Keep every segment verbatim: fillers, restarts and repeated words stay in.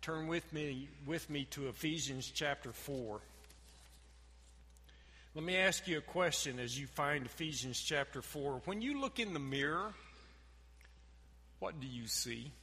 Turn with me with me to Ephesians chapter four. Let me ask you a question as you find Ephesians chapter four. When you look in the mirror, what do you see?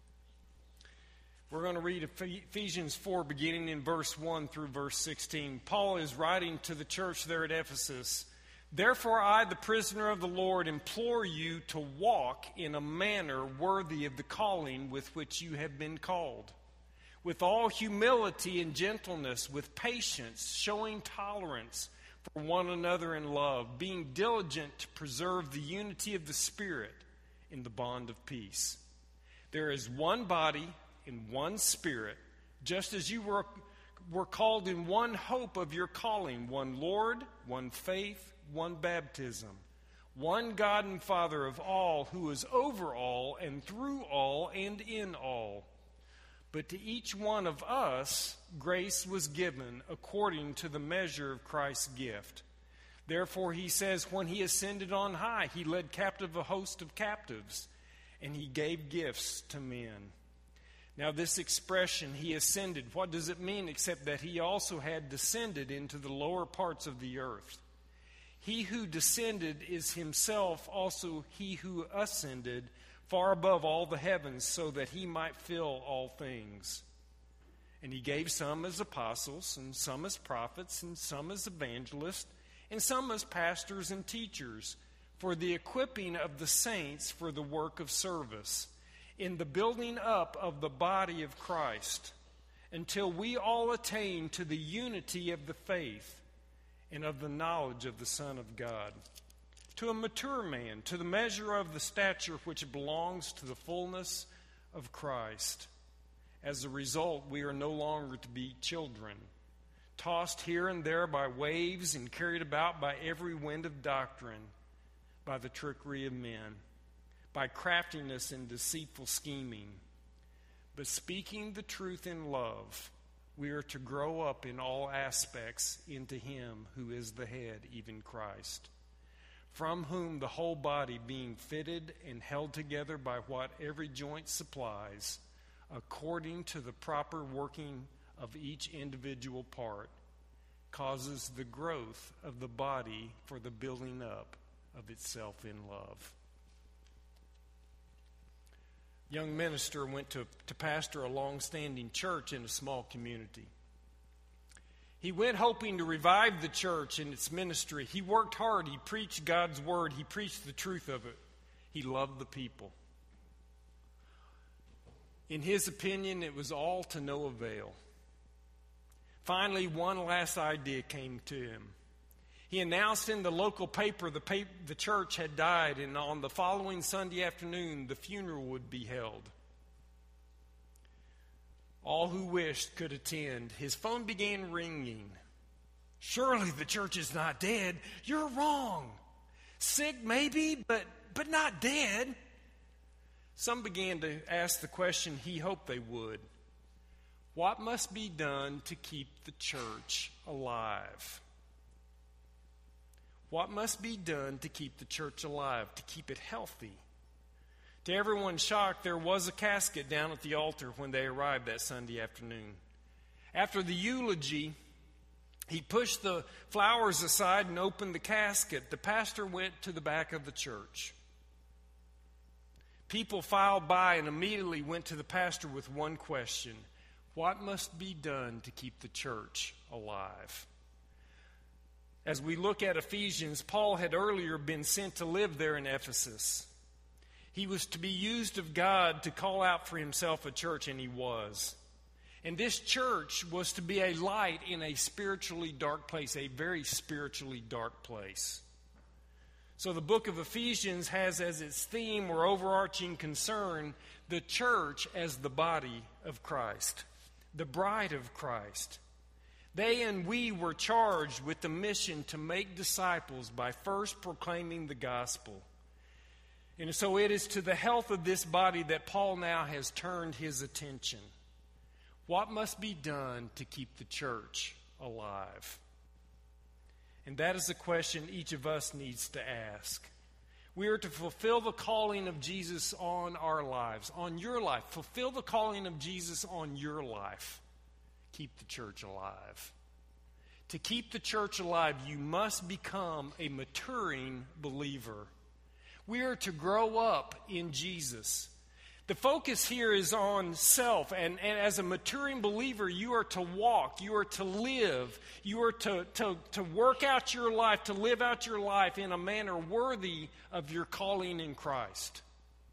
We're going to read Ephesians four beginning in verse one through verse sixteen. Paul is writing to the church there at Ephesus. Therefore I, the prisoner of the Lord, implore you to walk in a manner worthy of the calling with which you have been called, with all humility and gentleness, with patience, showing tolerance for one another in love, being diligent to preserve the unity of the Spirit in the bond of peace. There is one body and one Spirit, just as you were, were called in one hope of your calling, one Lord, one faith, one baptism, one God and Father of all, who is over all and through all and in all. But to each one of us, grace was given according to the measure of Christ's gift. Therefore, he says, when he ascended on high, he led captive a host of captives, and he gave gifts to men. Now, this expression, he ascended, what does it mean except that he also had descended into the lower parts of the earth? He who descended is himself also he who ascended far above all the heavens, so that he might fill all things. And he gave some as apostles, and some as prophets, and some as evangelists, and some as pastors and teachers, for the equipping of the saints for the work of service, in the building up of the body of Christ, until we all attain to the unity of the faith and of the knowledge of the Son of God, to a mature man, to the measure of the stature which belongs to the fullness of Christ. As a result, we are no longer to be children, tossed here and there by waves and carried about by every wind of doctrine, by the trickery of men, by craftiness and deceitful scheming. But speaking the truth in love, we are to grow up in all aspects into him who is the head, even Christ, from whom the whole body, being fitted and held together by what every joint supplies, according to the proper working of each individual part, causes the growth of the body for the building up of itself in love. Young minister went to, to pastor a long-standing church in a small community. He went hoping to revive the church and its ministry. He worked hard. He preached God's word. He preached the truth of it. He loved the people. In his opinion, it was all to no avail. Finally, one last idea came to him. He announced in the local paper the, paper the church had died, and on the following Sunday afternoon, the funeral would be held. All who wished could attend. His phone began ringing. Surely the church is not dead. You're wrong. Sick maybe, but, but not dead. Some began to ask the question he hoped they would. What must be done to keep the church alive? What must be done to keep the church alive, to keep it healthy? To everyone's shock, there was a casket down at the altar when they arrived that Sunday afternoon. After the eulogy, he pushed the flowers aside and opened the casket. The pastor went to the back of the church. People filed by and immediately went to the pastor with one question: what must be done to keep the church alive? As we look at Ephesians, Paul had earlier been sent to live there in Ephesus. He was to be used of God to call out for himself a church, and he was. And this church was to be a light in a spiritually dark place, a very spiritually dark place. So the book of Ephesians has as its theme or overarching concern the church as the body of Christ, the bride of Christ. They and we were charged with the mission to make disciples by first proclaiming the gospel. And so it is to the health of this body that Paul now has turned his attention. What must be done to keep the church alive? And that is a question each of us needs to ask. We are to fulfill the calling of Jesus on our lives, on your life. Fulfill the calling of Jesus on your life. Keep the church alive. To keep the church alive, you must become a maturing believer. We are to grow up in Jesus. The focus here is on self, and, and as a maturing believer, you are to walk, you are to live, you are to, to, to work out your life, to live out your life in a manner worthy of your calling in Christ.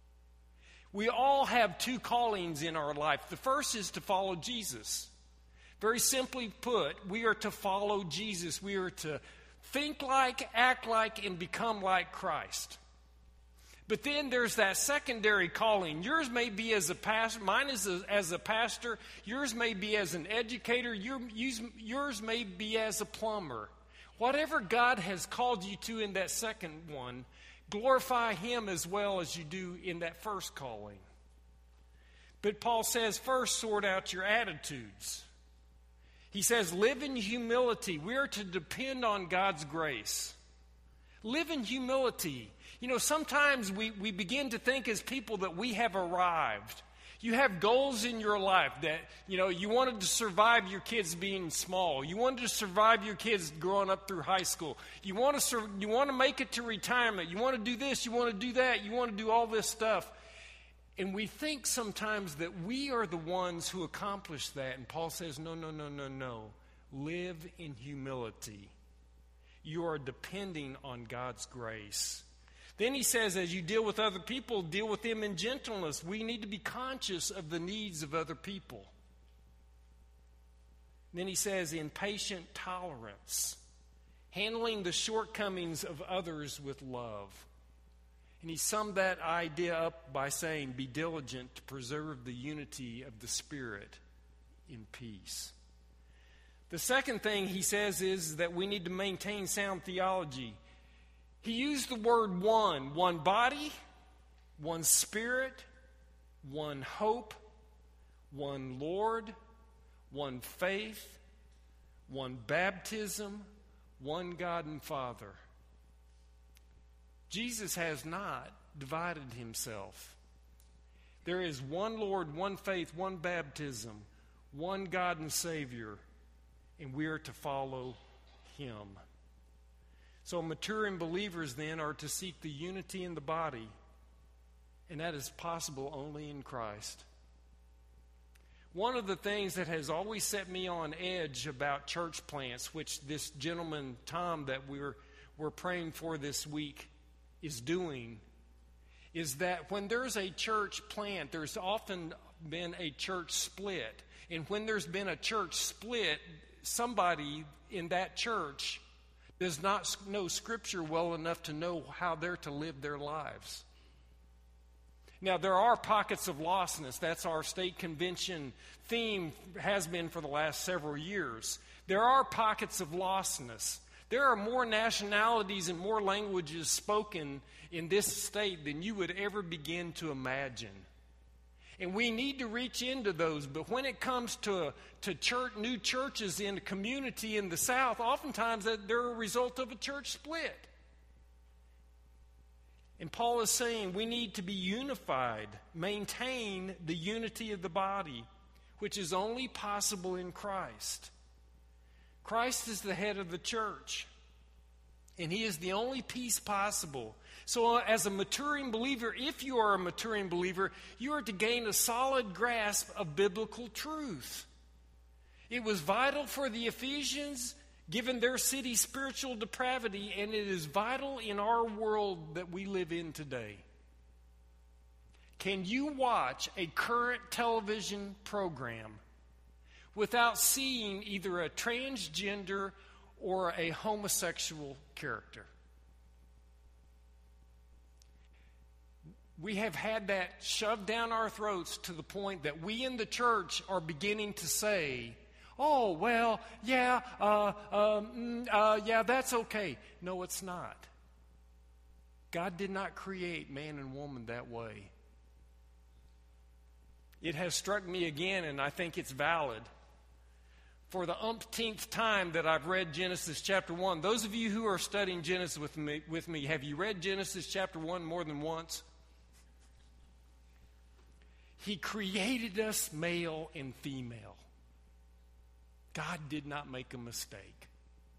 We all have two callings in our life. The first is to follow Jesus. Very simply put, we are to follow Jesus. We are to think like, act like, and become like Christ. But then there's that secondary calling. Yours may be as a pastor. Mine is a, as a pastor. Yours may be as an educator. Your, yours may be as a plumber. Whatever God has called you to in that second one, glorify Him as well as you do in that first calling. But Paul says, first, sort out your attitudes. He says, live in humility. We are to depend on God's grace. Live in humility. You know, sometimes we, we begin to think as people that we have arrived. You have goals in your life that, you know, you wanted to survive your kids being small. You wanted to survive your kids growing up through high school. You want to sur- you want to make it to retirement. You want to do this. You want to do that. You want to do all this stuff. And we think sometimes that we are the ones who accomplish that. And Paul says, no, no, no, no, no. Live in humility. You are depending on God's grace. Then he says, as you deal with other people, deal with them in gentleness. We need to be conscious of the needs of other people. Then he says, in patient tolerance, handling the shortcomings of others with love. And he summed that idea up by saying, be diligent to preserve the unity of the Spirit in peace. The second thing he says is that we need to maintain sound theology. He used the word one, one body, one Spirit, one hope, one Lord, one faith, one baptism, one God and Father. Jesus has not divided himself. There is one Lord, one faith, one baptism, one God and Savior, and we are to follow him. So maturing believers then are to seek the unity in the body, and that is possible only in Christ. One of the things that has always set me on edge about church plants, which this gentleman, Tom, that we're, we're praying for this week is doing, is that when there's a church plant, there's often been a church split. And when there's been a church split, somebody in that church does not know Scripture well enough to know how they're to live their lives. Now, there are pockets of lostness. That's our state convention theme, has been for the last several years. There are pockets of lostness. There are more nationalities and more languages spoken in this state than you would ever begin to imagine. And we need to reach into those. But when it comes to, to church, new churches in a community in the South, oftentimes they're a result of a church split. And Paul is saying we need to be unified, maintain the unity of the body, which is only possible in Christ. Christ is the head of the church, and he is the only peace possible. So as a maturing believer, if you are a maturing believer, you are to gain a solid grasp of biblical truth. It was vital for the Ephesians, given their city's spiritual depravity, and it is vital in our world that we live in today. Can you watch a current television program without seeing either a transgender or a homosexual character? We have had that shoved down our throats to the point that we in the church are beginning to say, oh, well, yeah, uh, um, uh, yeah, that's okay. No, it's not. God did not create man and woman that way. It has struck me again, and I think it's valid. for the umpteenth time that I've read Genesis chapter one. Those of you who are studying Genesis with me, with me, have you read Genesis chapter one more than once? He created us male and female. God did not make a mistake.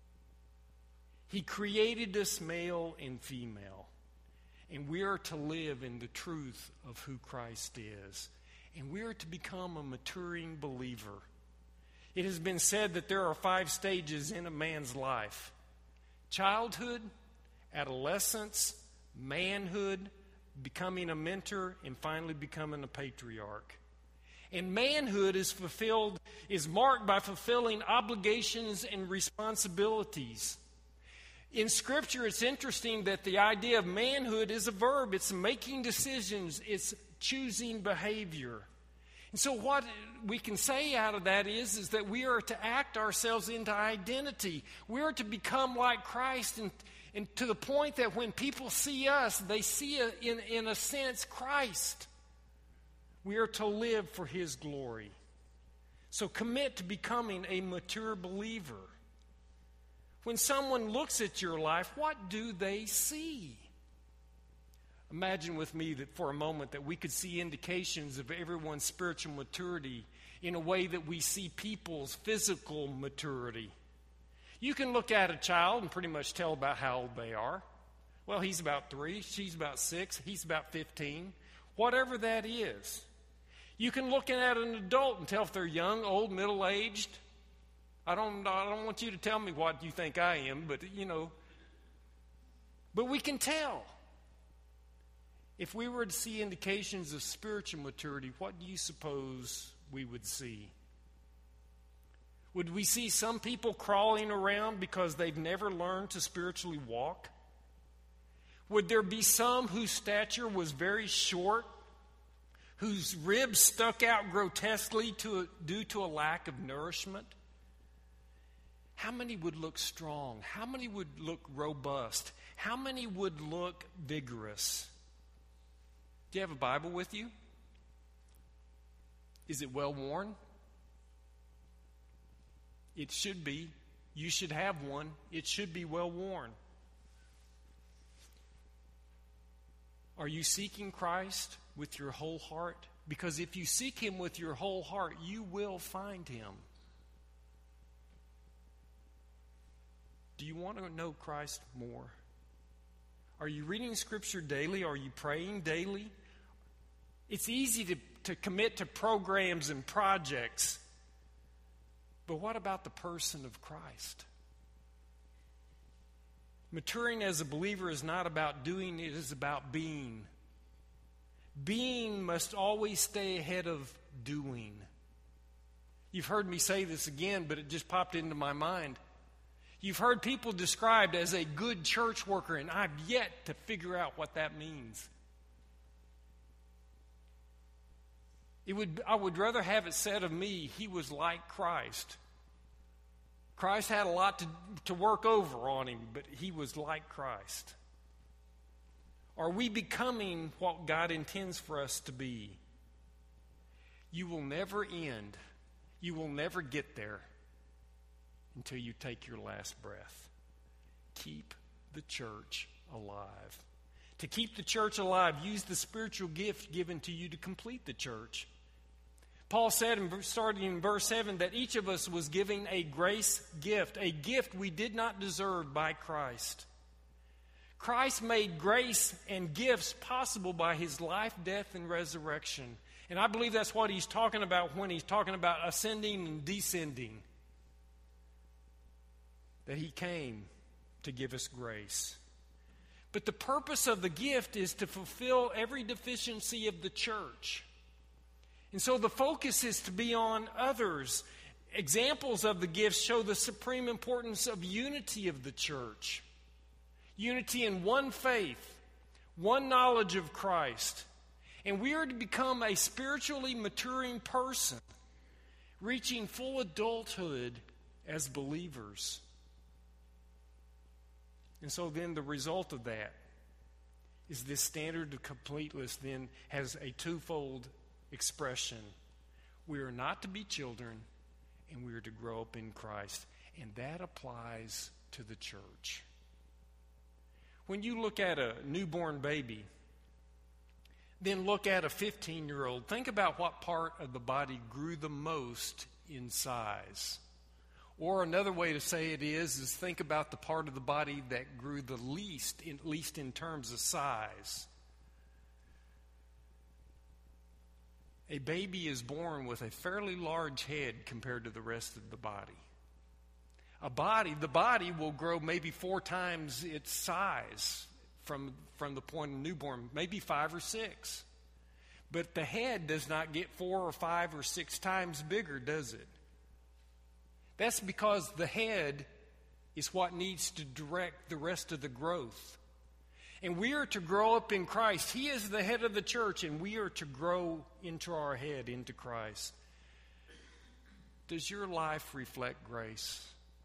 He created us male and female. And we are to live in the truth of who Christ is. And we are to become a maturing believer. It has been said that there are five stages in a man's life: childhood, adolescence, manhood, becoming a mentor, and finally becoming a patriarch. And manhood is fulfilled, is marked by fulfilling obligations and responsibilities. In Scripture, it's interesting that the idea of manhood is a verb. It's making decisions. It's choosing behavior. And so what we can say out of that is, is that we are to act ourselves into identity. We are to become like Christ, and, and to the point that when people see us, they see, a, in, in a sense, Christ. We are to live for His glory. So commit to becoming a mature believer. When someone looks at your life, what do they see? Imagine with me that for a moment that we could see indications of everyone's spiritual maturity in a way that we see people's physical maturity. You can look at a child and pretty much tell about how old they are. Well, he's about three, she's about six, he's about fifteen, whatever that is. You can look at an adult and tell if they're young, old, middle-aged. I don't, I don't want you to tell me what you think I am, but, you know. But we can tell. If we were to see indications of spiritual maturity, what do you suppose we would see? Would we see some people crawling around because they've never learned to spiritually walk? Would there be some whose stature was very short, whose ribs stuck out grotesquely to a, due to a lack of nourishment? How many would look strong? How many would look robust? How many would look vigorous? Do you have a Bible with you? Is it well worn? It should be. You should have one. It should be well worn. Are you seeking Christ with your whole heart? Because if you seek Him with your whole heart, you will find Him. Do you want to know Christ more? Are you reading Scripture daily? Are you praying daily? It's easy to, to commit to programs and projects. But what about the person of Christ? Maturing as a believer is not about doing, it is about being. Being must always stay ahead of doing. You've heard me say this again, but it just popped into my mind. You've heard people described as a good church worker, and I've yet to figure out what that means. It would, I would rather have it said of me, he was like Christ. Christ had a lot to, to work over on him, but he was like Christ. Are we becoming what God intends for us to be? You will never end. You will never get there until you take your last breath. Keep the church alive. To keep the church alive, use the spiritual gift given to you to complete the church. Paul said, starting in verse seven, that each of us was giving a grace gift, a gift we did not deserve by Christ. Christ made grace and gifts possible by His life, death, and resurrection. And I believe that's what he's talking about when he's talking about ascending and descending. That He came to give us grace. But the purpose of the gift is to fulfill every deficiency of the church. And so the focus is to be on others. Examples of the gifts show the supreme importance of unity of the church. Unity in one faith, one knowledge of Christ. And we are to become a spiritually maturing person, reaching full adulthood as believers. And so then the result of that is this standard of completeness then has a twofold expression. We are not to be children, and we are to grow up in Christ. And that applies to the church. When you look at a newborn baby, then look at a fifteen-year-old, think about what part of the body grew the most in size. Or another way to say it is, is think about the part of the body that grew the least, at least in terms of size. A baby is born with a fairly large head compared to the rest of the body. A body, the body will grow maybe four times its size from, from the point of newborn, maybe five or six. But the head does not get four or five or six times bigger, does it? That's because the head is what needs to direct the rest of the growth. And we are to grow up in Christ. He is the head of the church, and we are to grow into our head, into Christ. Does your life reflect grace?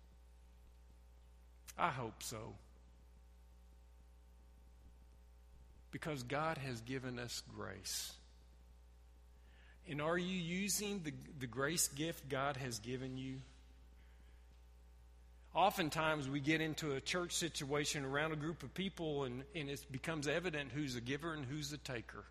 I hope so. Because God has given us grace. And are you using the, the grace gift God has given you? Oftentimes we get into a church situation around a group of people and, and it becomes evident who's a giver and who's a taker.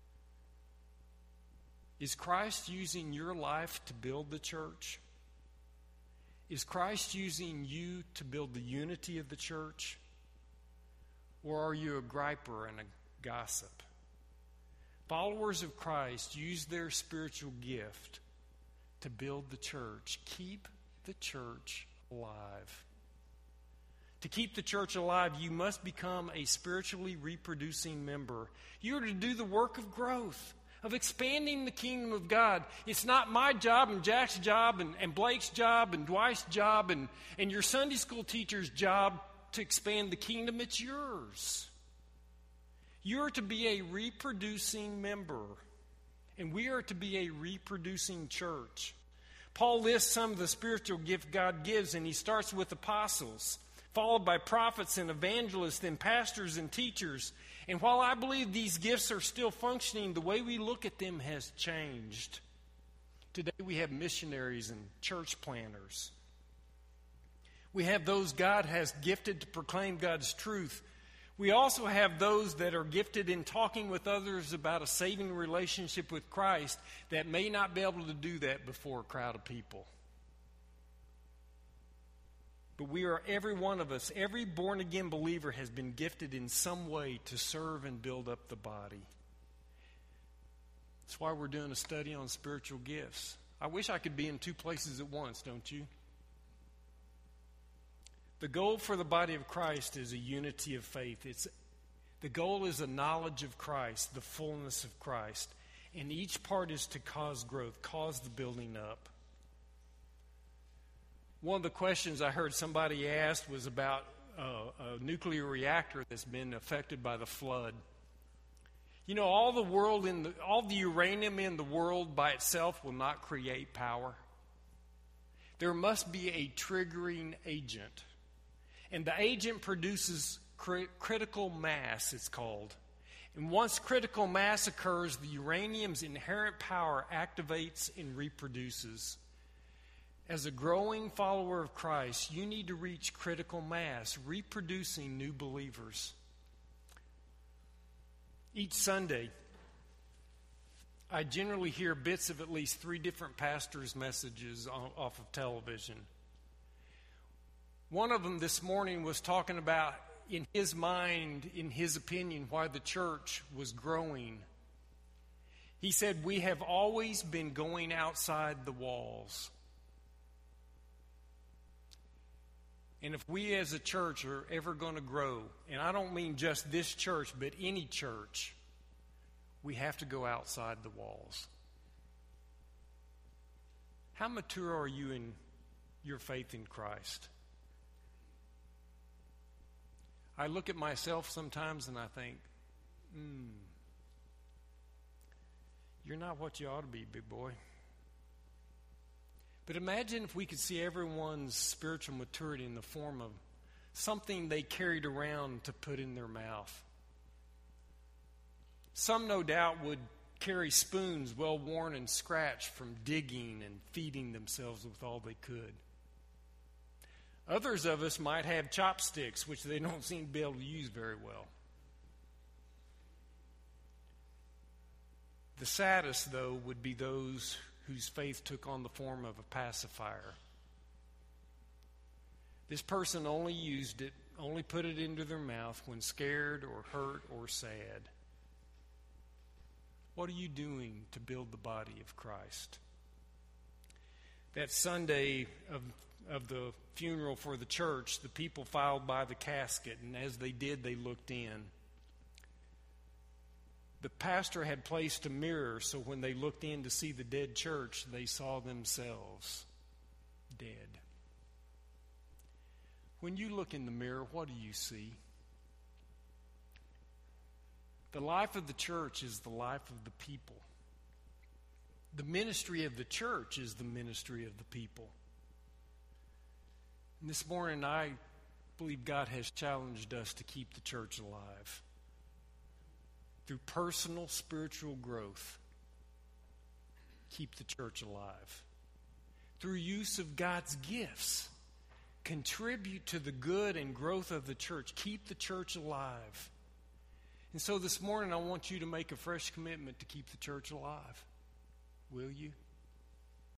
Is Christ using your life to build the church? Is Christ using you to build the unity of the church? Or are you a griper and a gossip? Followers of Christ use their spiritual gift to build the church. Keep the church alive. To keep the church alive, you must become a spiritually reproducing member. You are to do the work of growth, of expanding the kingdom of God. It's not my job and Jack's job and, and Blake's job and Dwight's job and, and your Sunday school teacher's job to expand the kingdom. It's yours. You're to be a reproducing member, and we are to be a reproducing church. Paul lists some of the spiritual gift God gives, and he starts with apostles, followed by prophets and evangelists and pastors and teachers. And while I believe these gifts are still functioning, the way we look at them has changed. Today we have missionaries and church planners. We have those God has gifted to proclaim God's truth. We also have those that are gifted in talking with others about a saving relationship with Christ that may not be able to do that before a crowd of people. But we are, every one of us, every born-again believer has been gifted in some way to serve and build up the body. That's why we're doing a study on spiritual gifts. I wish I could be in two places at once, don't you? The goal for the body of Christ is a unity of faith. It's, the goal is a knowledge of Christ, the fullness of Christ. And each part is to cause growth, cause the building up. One of the questions I heard somebody asked was about uh, a nuclear reactor that's been affected by the flood. You know, all the world in the, all the uranium in the world by itself will not create power. There must be a triggering agent. And the agent produces cri- critical mass, it's called. And once critical mass occurs, the uranium's inherent power activates and reproduces. As a growing follower of Christ, you need to reach critical mass, reproducing new believers. Each Sunday, I generally hear bits of at least three different pastors' messages on, off of television. One of them this morning was talking about, in his mind, in his opinion, why the church was growing. He said, we have always been going outside the walls. And if we as a church are ever going to grow, and I don't mean just this church, but any church, we have to go outside the walls. How mature are you in your faith in Christ? I look at myself sometimes and I think, hmm, you're not what you ought to be, big boy. But imagine if we could see everyone's spiritual maturity in the form of something they carried around to put in their mouth. Some, no doubt, would carry spoons well worn and scratched from digging and feeding themselves with all they could. Others of us might have chopsticks, which they don't seem to be able to use very well. The saddest, though, would be those whose faith took on the form of a pacifier. This person only used it, only put it into their mouth when scared or hurt or sad. What are you doing to build the body of Christ? That Sunday of, of the funeral for the church, the people filed by the casket, and as they did, they looked in. The pastor had placed a mirror, so when they looked in to see the dead church, they saw themselves dead. When you look in the mirror, what do you see? The life of the church is the life of the people. The ministry of the church is the ministry of the people. And this morning, I believe God has challenged us to keep the church alive through personal spiritual growth. Keep the church alive. Through use of God's gifts, contribute to the good and growth of the church. Keep the church alive. And so this morning, I want you to make a fresh commitment to keep the church alive. Will you?